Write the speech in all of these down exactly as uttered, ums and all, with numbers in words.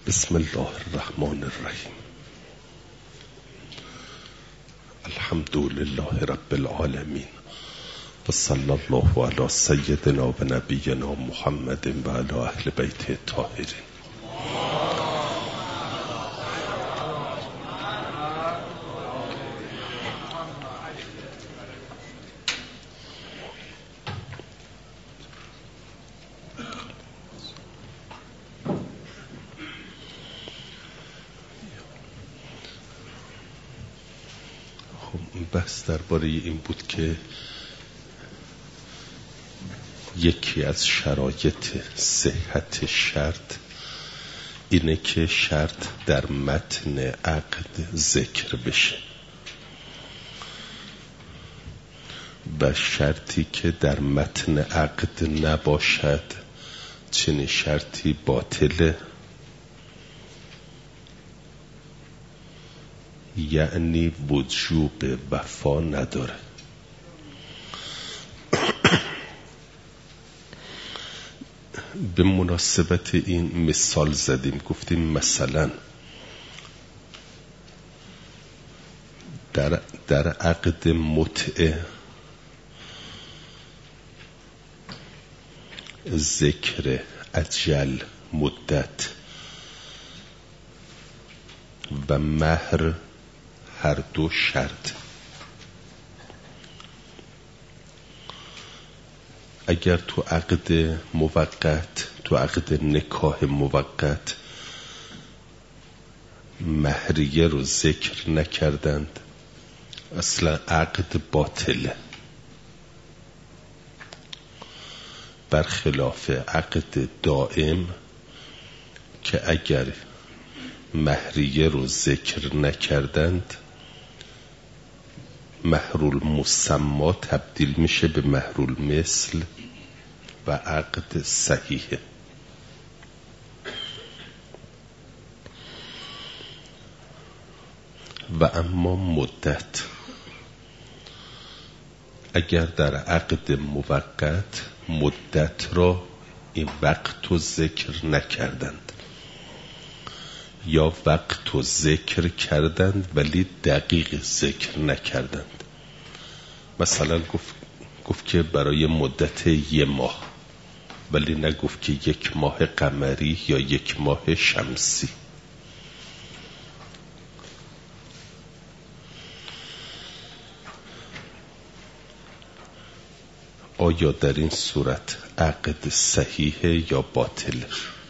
بسم الله الرحمن الرحیم. الحمد لله رب العالمین و صلی الله علی سیدنا و نبینا محمد و علی اهل بیت الطاهرین. بحث درباره این بود که یکی از شرایط صحت شرط اینه که شرط در متن عقد ذکر بشه و شرطی که در متن عقد نباشد چنین شرطی باطله، یعنی وجوب وفا نداره. به مناسبت این مثال زدیم، گفتیم مثلا در, در عقد متعه ذکر اجل، مدت و مهر هر دو شرط. اگر تو عقد موقت، تو عقد نکاح موقت مهریه رو ذکر نکردند، اصلا عقد باطله، برخلاف عقد دائم که اگر مهریه رو ذکر نکردند مهرول مسما تبدیل میشه به مهرول مثل و عقد صحیحه. و اما مدت، اگر در عقد موقت مدت را این وقت رو ذکر نکردند یا وقت رو ذکر کردند ولی دقیق ذکر نکردند، مثلا گفت, گفت که برای مدت یه ماه ولی نگفت که یک ماه قمری یا یک ماه شمسی. آیا در این صورت عقد صحیحه یا باطله؟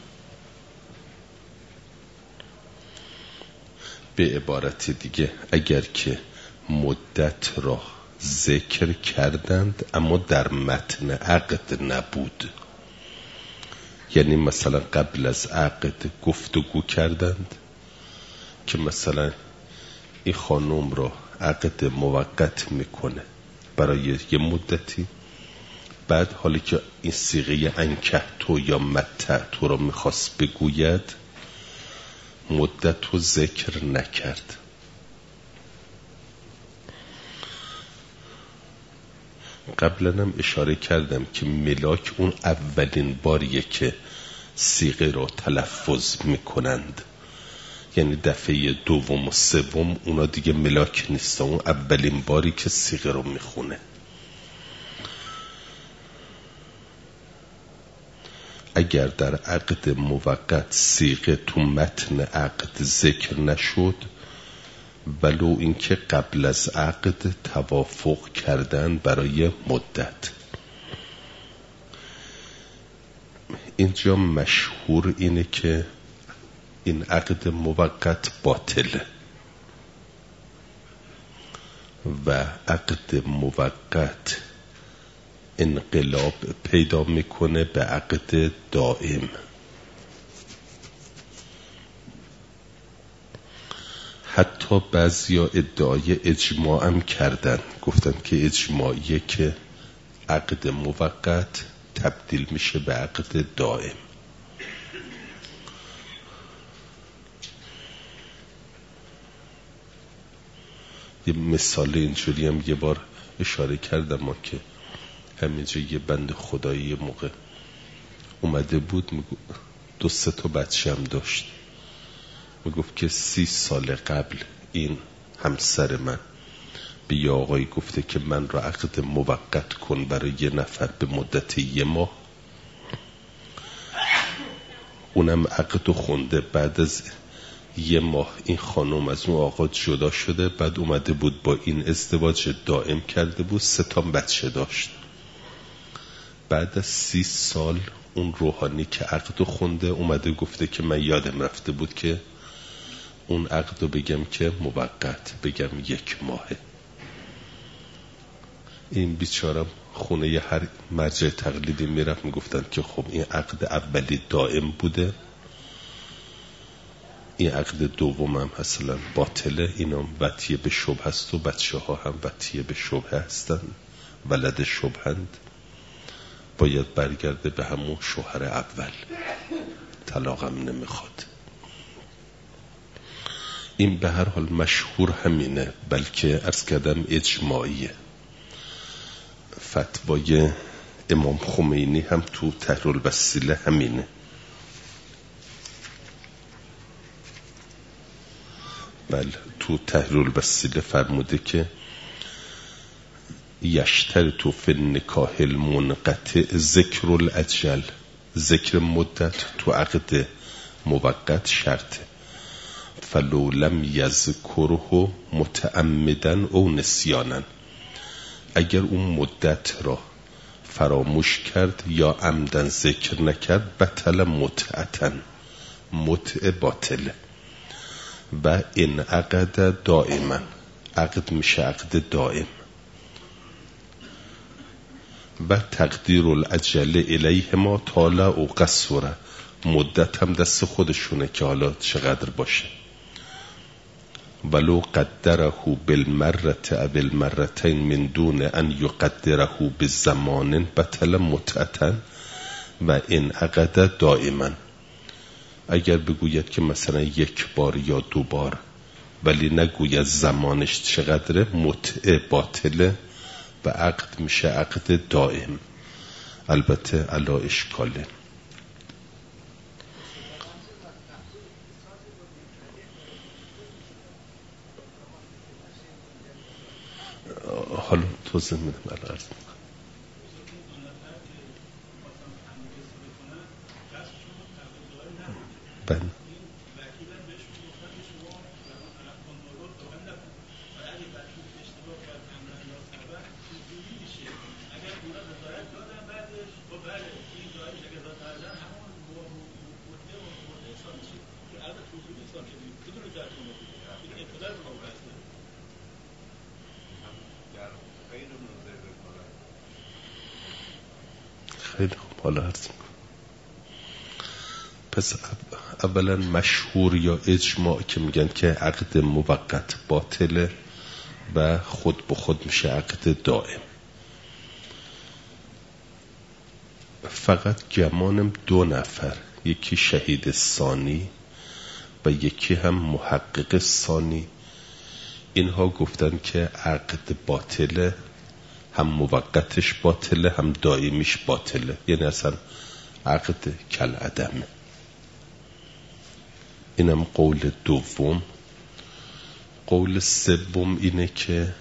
به عبارت دیگه اگر که مدت را ذکر کردند اما در متن عقد نبود، یعنی مثلا قبل از عقد گفتگو کردند که مثلا این خانم را عقد موقت میکنه برای یه مدتی، بعد حالی که این صیغه انکه تو یا متع تو را میخواست بگوید مدت رو ذکر نکرد. قبلا هم اشاره کردم که ملاک اون اولین باریه که صیغه رو تلفظ میکنند، یعنی دفعه دوم و سوم اونا دیگه ملاک نیست، اون اولین باری که صیغه رو میخونه. اگر در عقد موقت صیغه تو متن عقد ذکر نشد ولو اینکه قبل از عقد توافق کردن برای مدت، اینجا مشهور اینه که این عقد موقت باطله و عقد موقت انقلاب پیدا میکنه به عقد دائم. حتی بعضیا ادعای اجماع هم کردن، گفتن که اجماعیه که عقد موقت تبدیل میشه به عقد دائم. یه مثال اینجوری هم یه بار اشاره کردم ما که همینجا یه بند خدایی موقع اومده بود، دو سه تا بچه هم داشت، میگفت که سی سال قبل این همسر من به یه آقایی گفته که من را عقد موقت کن برای یه نفر به مدت یه ماه. اونم عقد خونده. بعد از یه ماه این خانم از اون آقا جدا شده، بعد اومده بود با این ازدواج دائم کرده بود، سه تا بچه داشت. بعد از سی سال اون روحانی که عقد خونده اومده گفته که من یادم رفته بود که اون عقدو بگم که موقت، بگم یک ماهه. این بیچارم خونه ی هر مرجع تقلیدی میرفت میگفتن که خب این عقد اولی دائم بوده، این عقد دوم هم مثلا باطله، اینم وطیه به شبه هست و بچه ها هم وطیه به شبه هستن، ولد شبهند، باید برگرده به همون شوهر اول، طلاقم نمیخواد. این به هر حال مشهور همینه، بلکه عرض کردم اجماعیه. فتوای امام خمینی هم تو تحریر الوسیله همینه. بله، تو تحریر الوسیله فرموده که یشترط فی النکاح المنقطع ذکر الاجل، ذکر مدت تو عقد موقت شرطه. فلو لم یذکره متعمدا او نسیانا، اگر اون مدت را فراموش کرد یا عمدن ذکر نکرد بطل متعتا، متع باطله. و این عقد دائما، عقد میشه عقد دائم. و تقدیر الاجل الیه ما طال او قصره، مدت هم دست خودشونه که حالا چقدر باشه. ولو قدره بالمرة او بالمرتين من دون ان یقدره بالزمان بطل متعتا و این عقد دائما. اگر بگوید که مثلا یک بار یا دو بار ولی نگوید زمانش چقدره، متع باطله و عقد میشه عقد دائم، البته علا اشکاله. حالا توضیح میدم الان عرض میکنم. بله خیلی خوب، حالا عرض میکنم. پس اولا مشهور یا اجماع که میگن که عقد موقت باطله و خود به خود میشه عقد دائم. فقط گمانم دو نفر، یکی شهید ثانی و یکی هم محقق ثانی، اینها گفتن که عقد باطله، هم موقتش باطله هم دائمیش باطله، یعنی اصلا عقد کل عدمه. اینم قول دوم. قول سوم اینه که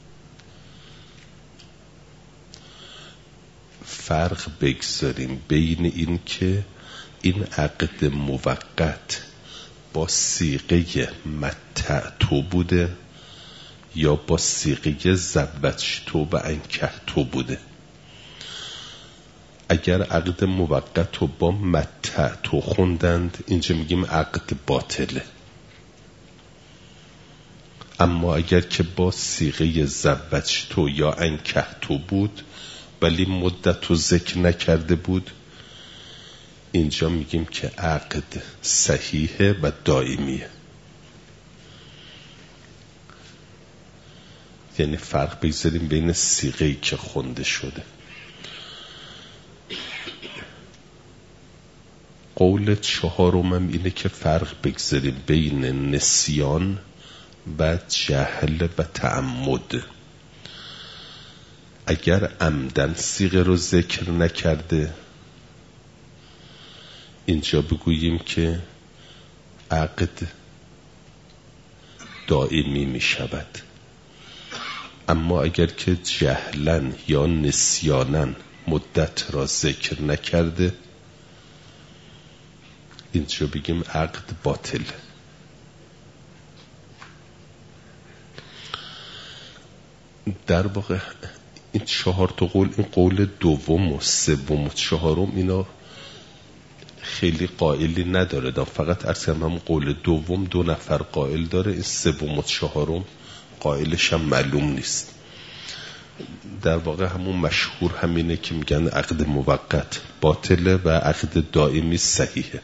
فرق بگذاریم بین این که این عقد موقت با صیغه متع تو بوده یا با صیغه زوج تو و انکح تو بوده. اگر عقد موقت رو با متع تو خوندند، اینجا میگیم عقد باطله. اما اگر که با صیغه زوج تو یا انکح تو بود ولی مدت رو ذکر نکرده بود، اینجا میگیم که عقد صحیحه و دائمیه. یعنی فرق بگذاریم بین صیغه‌ای که خونده شده. قول چهارم هم اینه که فرق بگذاریم بین نسیان و جهل و تعمد. اگر عمدن صیغه رو ذکر نکرده، اینجا بگوییم که عقد دائمی می شود. اما اگر که جهلاً یا نسیاناً مدت را ذکر نکرده، اینجا بگیم عقد باطل. در واقع این چهار تا قول، این قول دوم و سوم و چهارم، اینا خیلی قائلی نداره، دا فقط اصلا هم قول دوم دو نفر قائل داره، این سوم و چهارم قائلش هم معلوم نیست. در واقع همون مشهور همینه که میگن عقد موقت باطله و عقد دائمی صحیحه.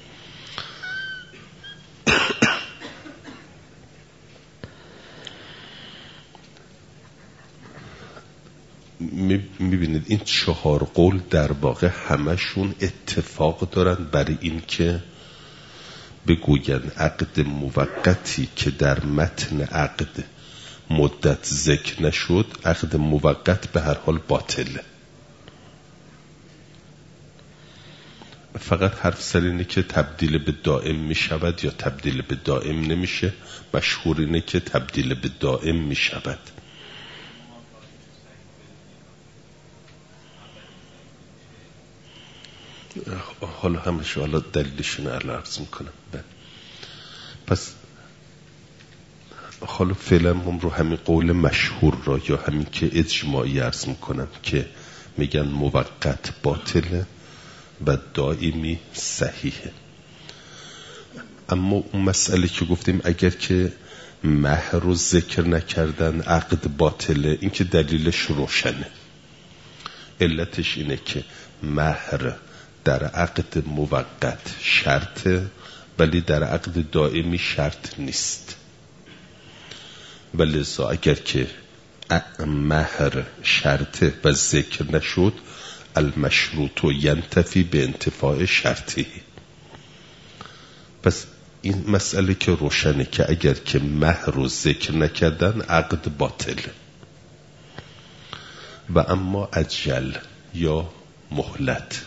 میبینید این چهار قول در واقع همشون اتفاق دارن برای این که بگوین عقد موقتی که در متن عقد مدت ذکر نشد، عقد موقت به هر حال باطله. فقط حرف سر اینه که تبدیل به دائم می شود یا تبدیل به دائم نمیشه. مشهور اینه که تبدیل به دائم می شود. حالا همش حالا دلیلشون رو عرض میکنم. پس حالا فعلا هم رو همین قول مشهور را یا همین که اجماعی عرض میکنم که میگن موقت باطله و دائمی صحیحه. اما اون مسئله که گفتیم اگر که مهر رو ذکر نکردن عقد باطله، این که دلیلش روشنه. علتش اینه که مهر در عقد موقت شرطه ولی در عقد دائمی شرط نیست. ولذا اگر که مهر شرطه و ذکر نشد، المشروط ینتفی به انتفاع شرطی. پس این مسئله که روشنه که اگر که مهر رو ذکر نکردن عقد باطله. و اما اجل یا مهلت،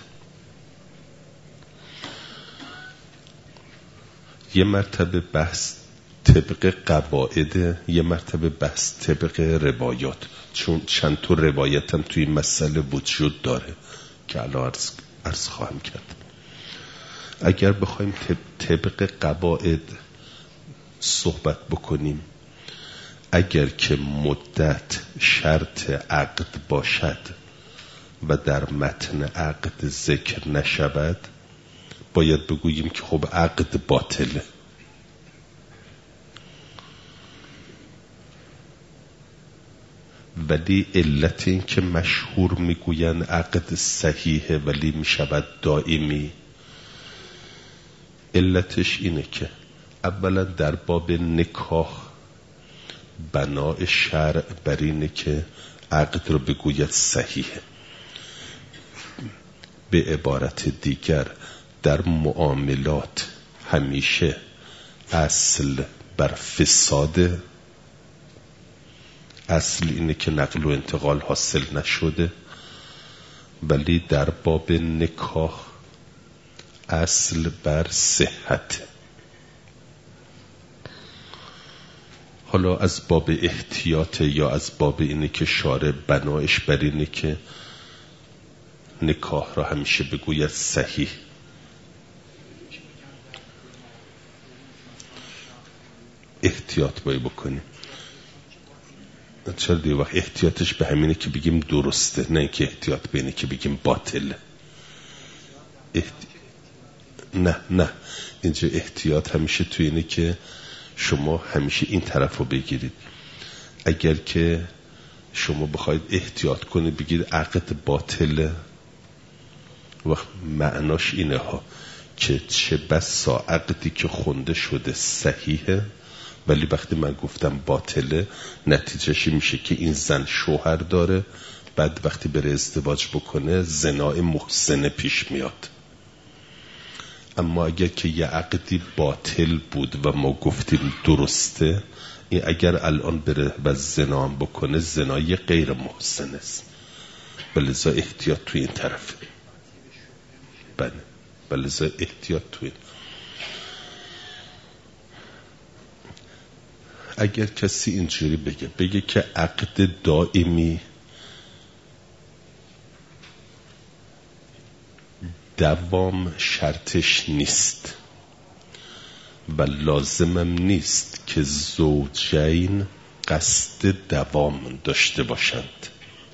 یه مرتبه بحث طبق قواعد، یه مرتبه بحث طبق روایات، چون چند تا روایت هم توی مسئله وجود داره که الان عرض, عرض خواهم کرد. اگر بخوایم طبق قواعد صحبت بکنیم، اگر که مدت شرط عقد باشد و در متن عقد ذکر نشود، باید بگوییم که خب عقد باطله. ولی علت این که مشهور میگوین عقد صحیحه ولی میشود دائمی، علتش اینه که اولا در باب نکاح بنای شرع بر اینه که عقد رو بگوید صحیحه. به عبارت دیگر در معاملات همیشه اصل بر فساده، اصل اینه که نقل و انتقال حاصل نشده، ولی در باب نکاح اصل بر صحت. حالا از باب احتیاط یا از باب اینه که شارع بنایش بر اینه که نکاح را همیشه بگوید صحیح. احتیاط باید بکنیم. چرا دیگه وقت احتیاطش به همینه که بگیم درسته، نه که احتیاط به اینه که بگیم باطله. احت... نه نه اینجا احتیاط همیشه توی اینه که شما همیشه این طرف رو بگیرید. اگر که شما بخواید احتیاط کنید بگید عقد باطله، وقت معناش اینه ها که چه بسا عقدی که خونده شده صحیحه ولی وقتی من گفتم باطله، نتیجهش میشه که این زن شوهر داره، بعد وقتی بره ازدواج بکنه زنای محسن پیش میاد. اما اگر که یه عقدی باطل بود و ما گفتیم درسته، این اگر الان بره و زنا هم بکنه زنای غیر محسن است. بلذا احتیاط توی این طرف. بله بلذا احتیاط توی این. اگر کسی اینجوری بگه بگه که عقد دائمی دوام شرطش نیست و لازمم نیست که زوجین قصد دوام داشته باشند،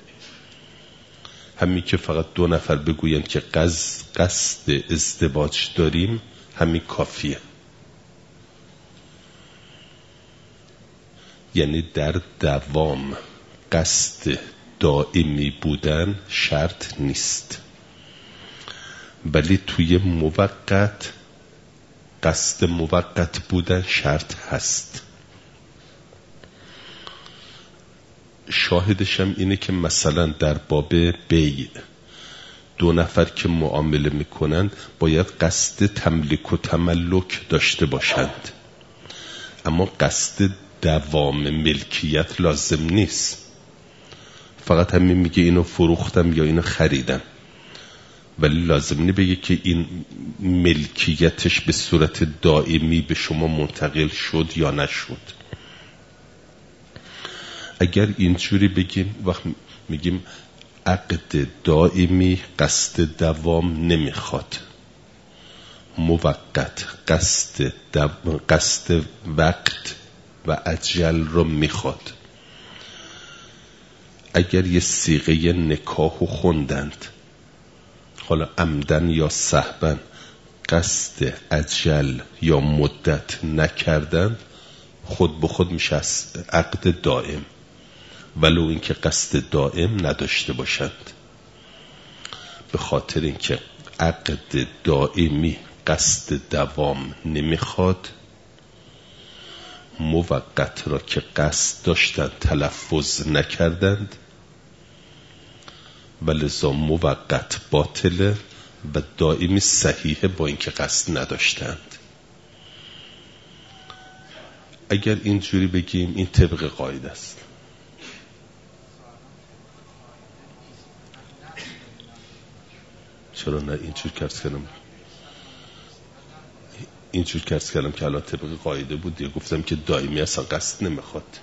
همین که فقط دو نفر بگویند که قصد ازدواج داریم همین کافیه. یعنی در دوام قصد دائمی بودن شرط نیست، ولی توی موقت قصد موقت بودن شرط هست. شاهدشم اینه که مثلا در باب بیع دو نفر که معامله میکنن باید قصد تملیک و تملک داشته باشند، اما قصد دوام ملکیت لازم نیست. فقط همین میگه اینو فروختم یا اینو خریدم، ولی لازم نی بگه که این ملکیتش به صورت دائمی به شما منتقل شد یا نشد. اگر اینجوری بگیم وقت میگیم عقد دائمی قصد دوام نمیخواد، موقت قصد قصد وقت و اجل رو میخواد. اگر یه صیغه نکاحو خوندند، حالا عمدن یا سهبن، قصد اجل یا مدت نکردند، خود به خود میشه عقد دائم، ولو اینکه قصد دائم نداشته باشند. به خاطر اینکه عقد دائمی قصد دوام نمیخواد، موقت را که قصد داشتند تلفظ نکردند و لذا موقت باطله و دائمی صحیحه با اینکه قصد نداشتند. اگر اینجوری بگیم این طبق قاعده است. چرا نه اینجور کرد کردم اینجور کرد کردم که الان طبق قاعده بود یا گفتم که دائمی اصلا قصد نمیخواد.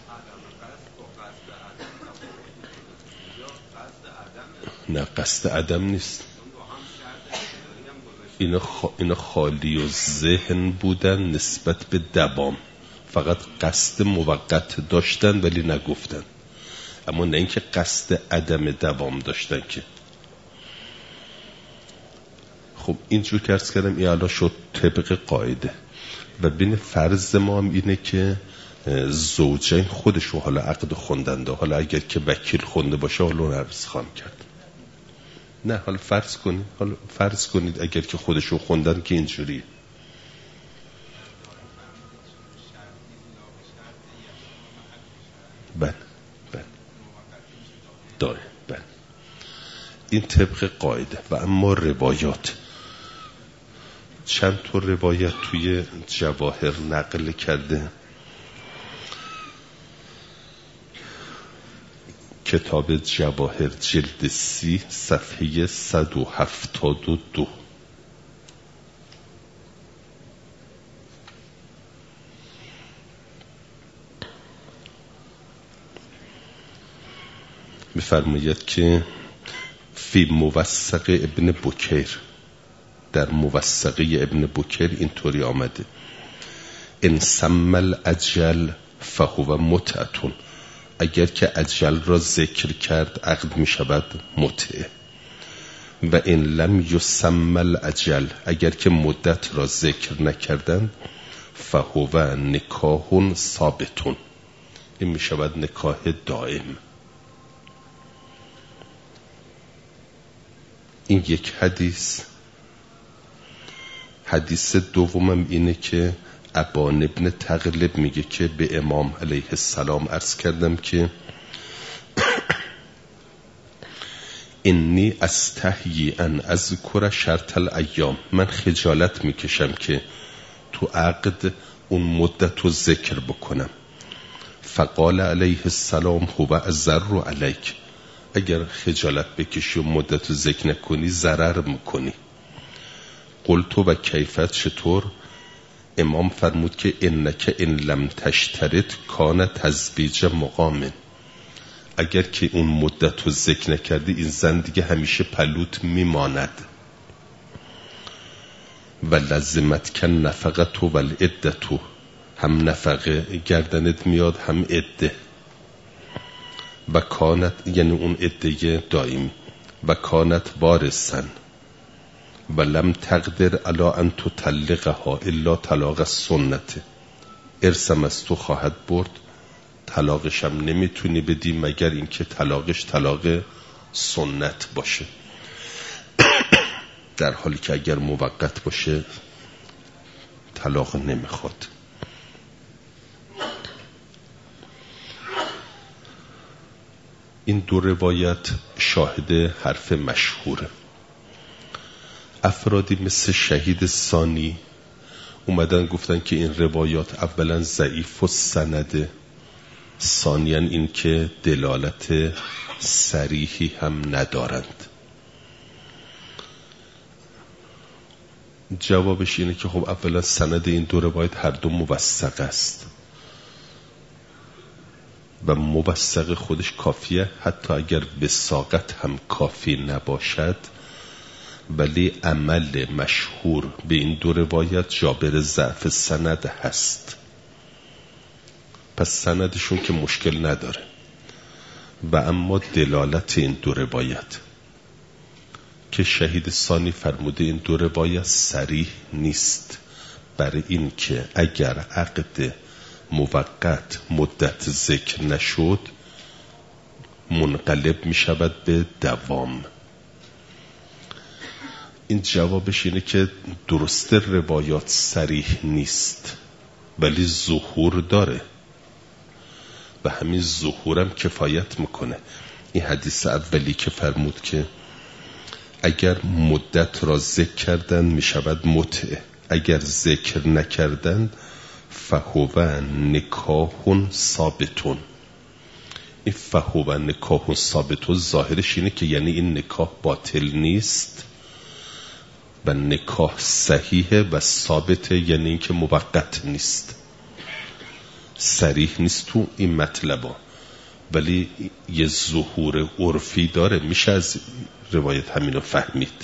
نه قصد عدم نیست، اینا, خ... اینا خالی و ذهن بودن نسبت به دوام، فقط قصد موقت داشتن ولی نگفتن، اما نه اینکه قصد عدم دوام داشتن که. خب اینجور که ارز کردم این الان شد طبق قاعده. و بین فرض ما هم اینه که زوجین خودشو حالا عقد خوندنده، حالا اگر که وکیل خونده باشه حالا اون عرض خواهم کرد. نه حالا فرض کنید حالا فرض کنید اگر که خودشو خوندن که اینجوریه. بله بله داره بله این طبق قاعده. و اما روایات، چند تا روایت توی جواهر نقل کرده. کتاب جواهر جلد سی صفحه صد و هفتاد و دو. می‌فرماید که فی موثق ابن بکیر، در موثقه ابن بکیر اینطوری آمده: ان سمى الاجل فهو متعة، اگر که اجل را ذکر کرد عقد می شود متعه. و ان لم یسمى الاجل، اگر که مدت را ذکر نکردند، فهو نکاح ثابت، این می شود نکاح دائم. این یک حدیث. حدیث دومم اینه که ابان ابن تغلب میگه که به امام علیه السلام عرض کردم که انی استحیی ان اذکر شرط الایام، من خجالت میکشم که تو عقد اون مدت رو ذکر بکنم. فقال علیه السلام هو الضر علیک، اگر خجالت بکشی و مدت رو ذکر نکنی ضرر میکنی. قلت و کیفیت چطور؟ امام فرمود که انک ان لم تشترط کان تزویج مقام. اگر که اون مدت رو ذکر نکردی این زن دیگه همیشه پلوت میماند. و لزمت کن نفقت و العدت، هم نفقه گردنت میاد هم عده. و کانت یعنی اون عده دائمی. و کانت وارثن و لم تقدر علی ان تطلقها الا طلاق السنت. ارثم از تو خواهد برد، طلاقش هم نمیتونی بدی مگر اینکه طلاقش طلاق سنت باشه. در حالی که اگر موقت باشه طلاق نمیخواد. این دو روایت شاهد حرف مشهوره. افرادی مثل شهید ثانی اومدن گفتن که این روایات اولا ضعیف و سنده، ثانیاً این که دلالت صریحی هم ندارند. جوابش اینه که خب اولا سند این دو روایت هر دو موثق است و موثق خودش کافیه، حتی اگر وثاقت هم کافی نباشد ولی عمل مشهور به این دو روایت جابر ضعف سند هست. پس سندشون که مشکل نداره. و اما دلالت این دو روایت که شهید ثانی فرموده این دو روایت صریح نیست، برای این که اگر عقد موقت مدت ذکر نشد منقلب می شود به دوام. این جوابش اینه که درسته روایات صریح نیست ولی ظهور داره و همین ظهورم کفایت میکنه. این حدیث اولی که فرمود که اگر مدت را ذکر کردن می شود متعه، اگر ذکر نکردن فهو نکاح ثابتون. این فهو نکاح ثابتون ظاهرش اینه که یعنی این نکاح باطل نیست و نکاح صحیحه و ثابته، یعنی این که موقت نیست. صریح نیست تو این مطلبا ولی یه ظهور عرفی داره، میشه از روایت همینو فهمید.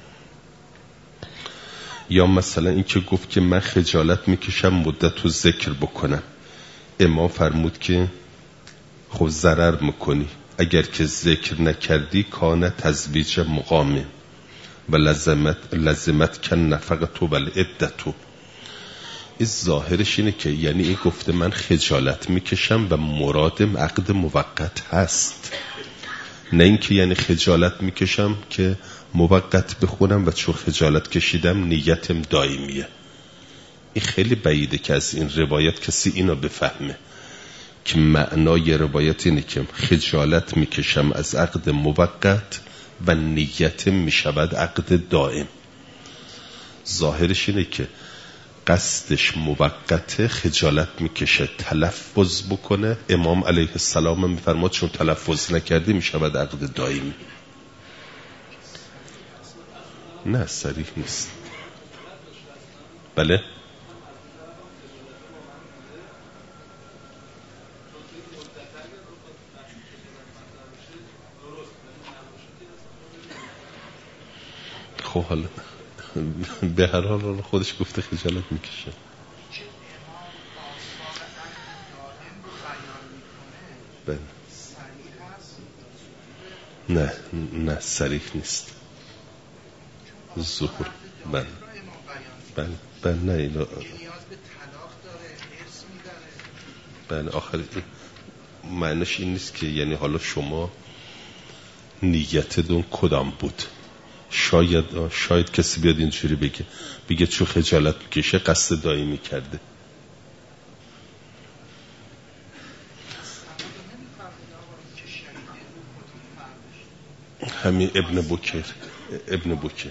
یا مثلا این که گفت که من خجالت میکشم مدت رو ذکر بکنم، امام فرمود که خب ضرر میکنی، اگر که ذکر نکردی کان تزویج مقامه و لزمت, لزمت کن نفقتو و العدتو. این ظاهرش اینه که یعنی این گفته من خجالت میکشم و مرادم عقد موقت هست، نه اینکه یعنی خجالت میکشم که موقت بخونم و چون خجالت کشیدم نیتم دائمیه. این خیلی بعیده که از این روایت کسی اینو بفهمه که معنای روایت اینه که خجالت میکشم از عقد موقت و نیتم میشود عقد دائم. ظاهرش اینه که قصدش موقته، خجالت میکشه تلفظ بکنه. امام علیه السلام میفرماد چون تلفظ نکردی میشود عقد دائمی. نه صریح نیست. بله خب حالا به هر حال خودش گفته خجالت میکشه. بله نه نه صریح نیست. ظهور بله بله بله نه اینا بله آخر معنیش این نیست که یعنی حالا شما نیتتون کدام بود. شاید شاید کسی بیاد اینجوری بگه بگه چون خجالت میکشه قصد دائمی کرده. همین ابن بکر ابن بکر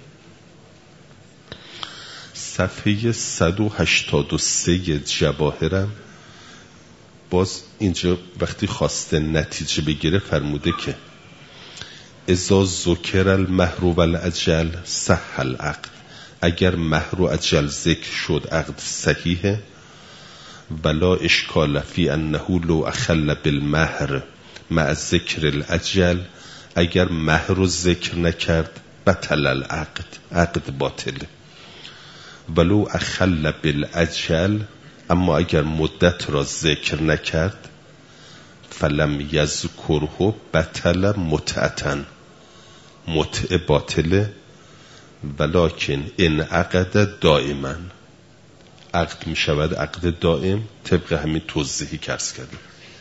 صفحه صد و هشتاد و سه جواهرم باز اینجا وقتی خواسته نتیجه بگیره فرموده که اذا ذکر المهر والاجل صح العقد. اگر مهر و اجل ذکر شد عقد صحیحه. ولا اشکال فی انه لو اخل بالمهر مع ذکر الاجل، اگر مهر رو ذکر نکرد بطل العقد، عقد باطله. ولو اخل بالاجل، اما اگر مدت را ذکر نکرد فلم یذکره بطل متعتن، متع باطله. ولکن این عقد دائما، عقد می شود عقد دائم طبق همین توضیحی که عرض کردم.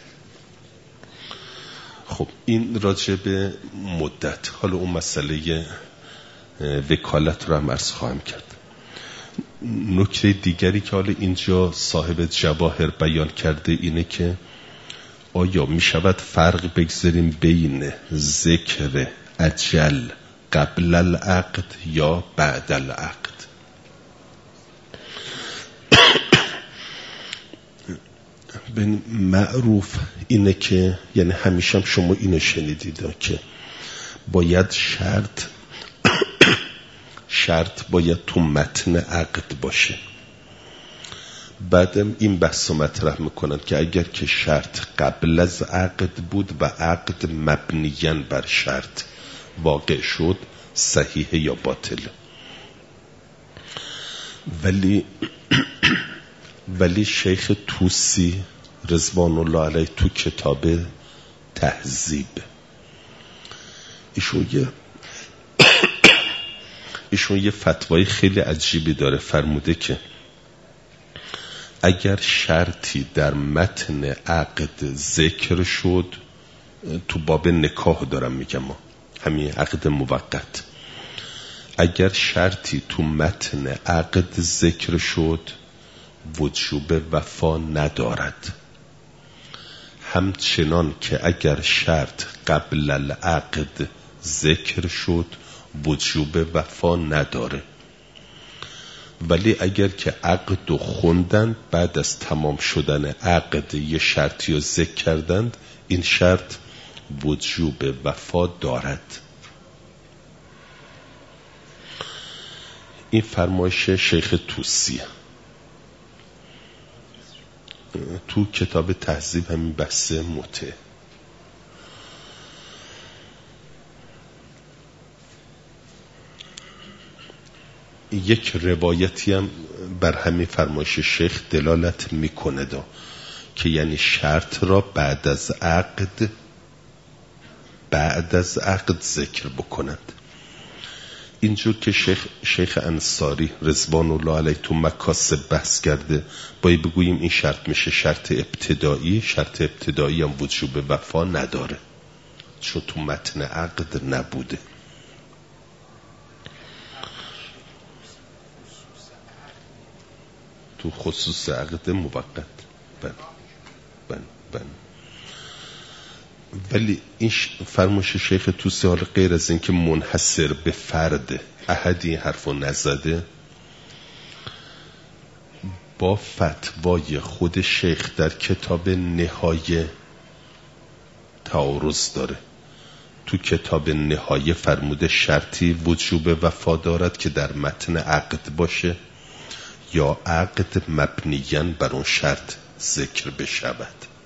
خب این راجع به مدت. حالا اون مسئله وکالت رو هم عرض خواهم کرد. نکته دیگری که حالا اینجا صاحب جواهر بیان کرده اینه که آیا می شود فرق بگذاریم بین ذکر اجل قبل العقد یا بعد العقد؟ ببین معروف اینه که یعنی همیشه هم شما اینو شنیدید که باید شرط شرط باید تو متن عقد باشه. بعدم این بحث مطرح میکنند که اگر که شرط قبل از عقد بود و عقد مبنیاً بر شرط واقع شد صحیحه یا باطله. ولی ولی شیخ طوسی رضوان الله علیه تو کتاب تهذیب ایشون یه ایشون یه فتوای خیلی عجیبی داره. فرموده که اگر شرطی در متن عقد ذکر شد، تو باب نکاح دارم میگم، ما همین عقد موقت، اگر شرطی تو متن عقد ذکر شد وجوب وفا ندارد. همچنان که اگر شرط قبل العقد ذکر شد وجوب وفا نداره. ولی اگر که عقد رو خوندن بعد از تمام شدن عقد یه شرطی رو ذکر کردند، این شرط وجوب وفا دارد. این فرمایش شیخ طوسیه. تو کتاب تهذیب همین بحث متع. یک روایتی هم بر همین فرمایش شیخ دلالت میکنه دا که یعنی شرط را بعد از عقد بعد از عقد ذکر بکنند. اینجور که شیخ, شیخ انصاری رضوان الله علیه تو مکاسب بحث کرده، باید بگوییم این شرط میشه شرط ابتدایی. شرط ابتدایی هم وجوب وفا نداره چون تو متن عقد نبوده. تو خصوص عقد موقت بله بله بله. ولی این فرمایش شیخ طوسی حال غیر از این که منحصر به فرد احدی حرفو نزده، با فتوای خود شیخ در کتاب نهایه تعارض داره. تو کتاب نهایه فرموده شرطی وجوب وفا دارد که در متن عقد باشه یا عقد مبنیاً بر اون شرط ذکر بشود.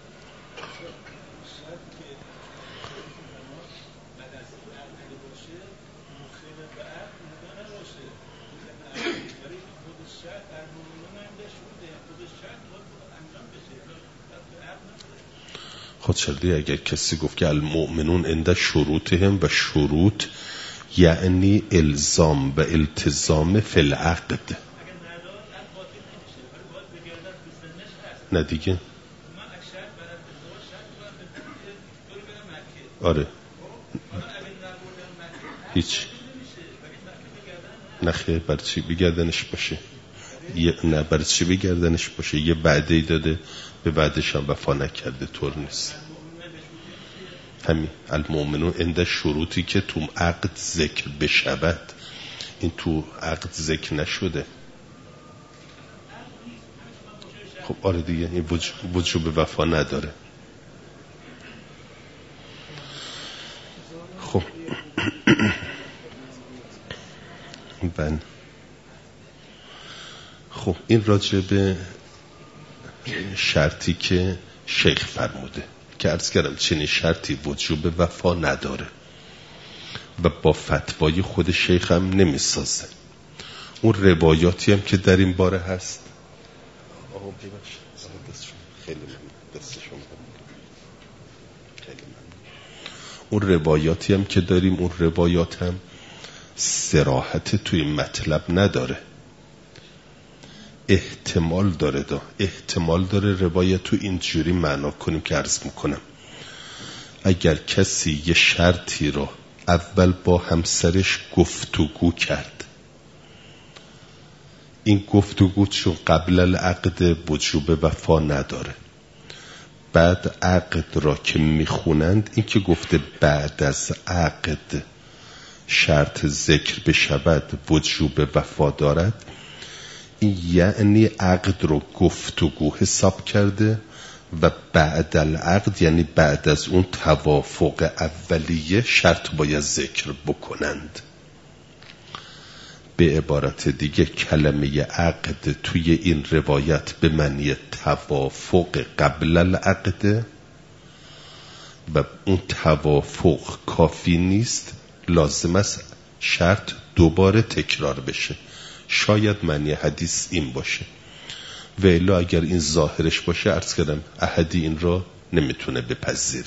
خود شرطی اگر کسی گفت که المؤمنون عند شروطهم و شروط یعنی الزام و التزام فی العقد. نه دیگه آره هیچ نخیر برای چی بگردنش باشه یه نه برای چی بگردنش باشه یه بعدی داده به بعدش هم وفا نکرده طور نیست. همین المؤمنون عند شروطی که تو عقد ذکر بشود، این تو عقد ذکر نشده. خب آره دیگه این وجوب وفا نداره. خب من این راجع به شرطی که شیخ فرموده که عرض کردم چنین شرطی وجوب وفا نداره و با فتوای خود شیخ هم نمیسازه. اون روایاتی هم که در این باره هست آقا ببخشید خیلی من دست شما خیلی من اون روایاتی هم که داریم اون روایات هم صراحت توی مطلب نداره، احتمال داره دا. احتمال داره روایت تو اینجوری معنا کنیم که عرض میکنم اگر کسی یه شرطی رو اول با همسرش گفتگو کرد، این گفتگو چون قبل العقد وجوب وفا نداره، بعد عقد را که میخونند این که گفته بعد از عقد شرط ذکر بشود وجوب وفا دارد، این یعنی عقد رو گفتگو حساب کرده و بعد العقد یعنی بعد از اون توافق اولیه شرط باید ذکر بکنند. به عبارت دیگه کلمه عقد توی این روایت به معنی توافق قبل العقد و اون توافق کافی نیست، لازم است شرط دوباره تکرار بشه. شاید معنی حدیث این باشه و الا اگر این ظاهرش باشه عرض کردم احدی این را نمیتونه بپذیره.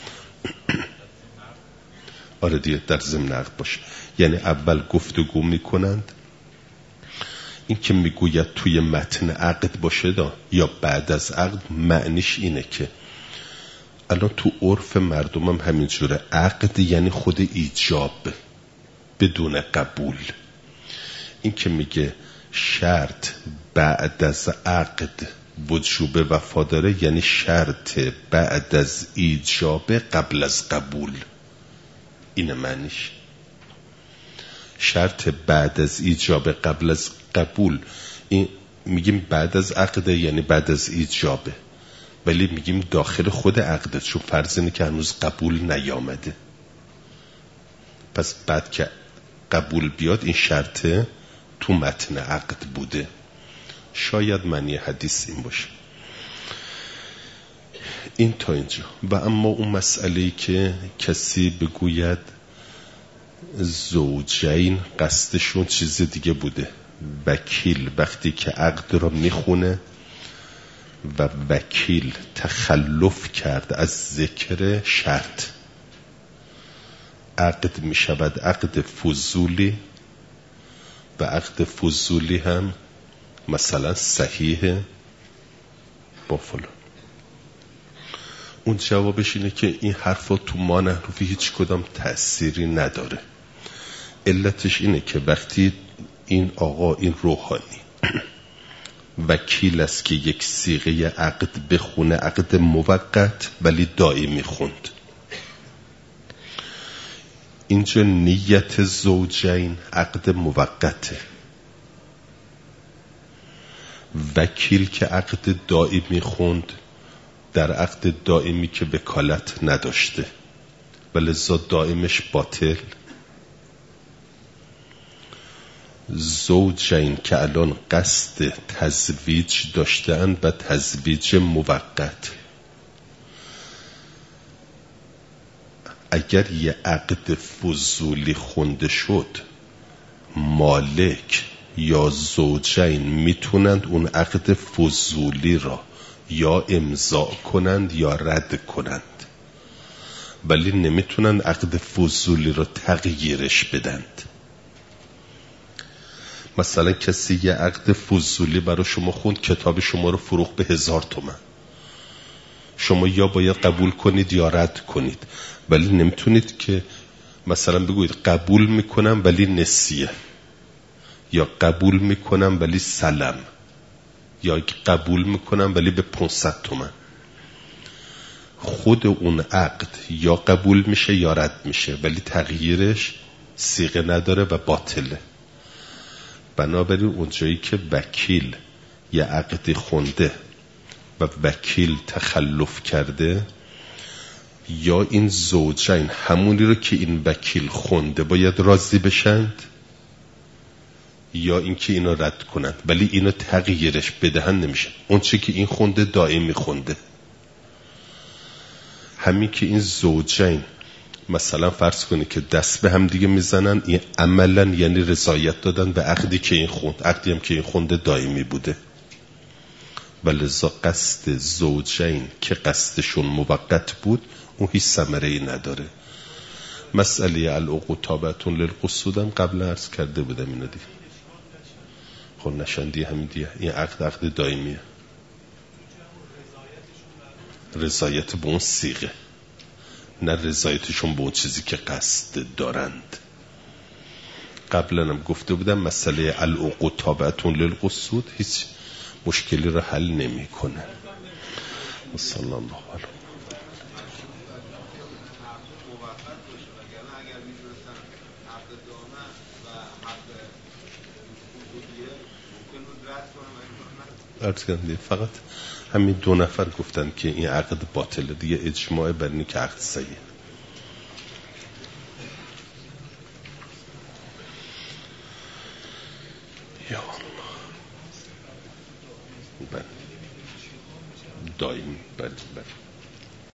آره دیگه در ضمن عقد باشه، یعنی اول گفتگو میکنند. این که میگوید توی متن عقد باشه دا یا بعد از عقد معنیش اینه که الان تو عرف مردم هم همینجوره، عقد یعنی خود ایجاب بدون قبول. این که میگه شرط بعد از عقد وجوب وفا داره یعنی شرط بعد از ایجاب قبل از قبول، اینه معنیش. شرط بعد از ایجاب قبل از قبول، این میگیم بعد از عقد یعنی بعد از ایجابه، ولی میگیم داخل خود عقده چون فرض اینه که هنوز قبول نیامده. پس بعد که قبول بیاد این شرط تو متن عقد بوده. شاید معنی حدیث این باشه. این تا اینجا. و اما اون مسئله‌ای که کسی بگوید زوجین قصدشون چیز دیگه بوده، وکیل وقتی که عقد رو میخونه و وکیل تخلف کرد از ذکر شرط، عقد میشود عقد فضولی و عقد فضولی هم مثلا صحیح با فلان. اون جوابش اینه که این حرفا تو ما نحروفی هیچ کدام تأثیری نداره. علتش اینه که وقتی این آقا این روحانی وکیل است که یک صیغه عقد بخونه، عقد موقت ولی دائمی خوند، اینجا نیت زوجین عقد موقته. وکیل که عقد دائمی خوند در عقد دائمی که وکالت نداشته ولذا دائمش باطل. زوجین که الان قصد تزویج داشتند و تزویج موقت، اگر یه عقد فضولی خونده شد مالک یا زوجین میتونند اون عقد فضولی را یا امضا کنند یا رد کنند، ولی نمیتونند عقد فضولی را تغییرش بدند. مثلا کسی یه عقد فضولی برای شما خوند، کتاب شما رو فروخت به هزار تومن، شما یا باید قبول کنید یا رد کنید، ولی نمیتونید که مثلا بگوید قبول میکنم ولی نسیه، یا قبول میکنم ولی سلم، یا قبول میکنم ولی به پانصد تومن. خود اون عقد یا قبول میشه یا رد میشه ولی تغییرش صیغه نداره و باطله. بنابراین اونجایی که وکیل یه عقدی خونده و وکیل تخلف کرده، یا این زوجین همونی رو که این وکیل خونده باید راضی بشند یا اینکه اینو رد کنند، ولی اینو تغییرش بدهن نمیشه. اون چی که این خونده دائمی خونده. همین که این زوجین مثلا فرض کنی که دست به هم دیگه میزنن، این عملا یعنی رضایت دادن به عقدی که این خوند، عقدی هم که این خونده دائمی بوده. ولذا قصد زوجین که قصدشون موقت بود اون هیچ ثمره‌ای نداره. مسئله العقود تابعتون للقصود هم قبل عرض کرده بودم اینو دیگه. خب نشندی همین دیگه، این عقد عقد دائمیه. رضایت به اون صیغه، نه رضایتشون به اون چیزی که قصد دارند. قبلا هم گفته بودم مسئله العقود تابعتون للقصود هیچ مشکلی رو حل نمی کنه. صلی الله علیه عرض کردم. فقط همین دو نفر گفتن که این عقد باطله دیگه، اجماع بر اینه که عقد صحیحه. یا الله بله دائم بله بله